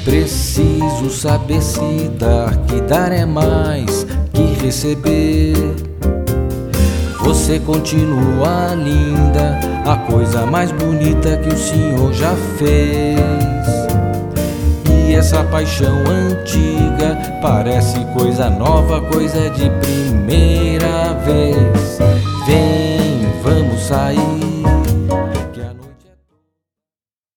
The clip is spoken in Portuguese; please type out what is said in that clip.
Preciso saber se dar, que dar é mais que receber. Você continua linda, a coisa mais bonita que o Senhor já fez. E essa paixão antiga parece coisa nova, coisa de primeira vez.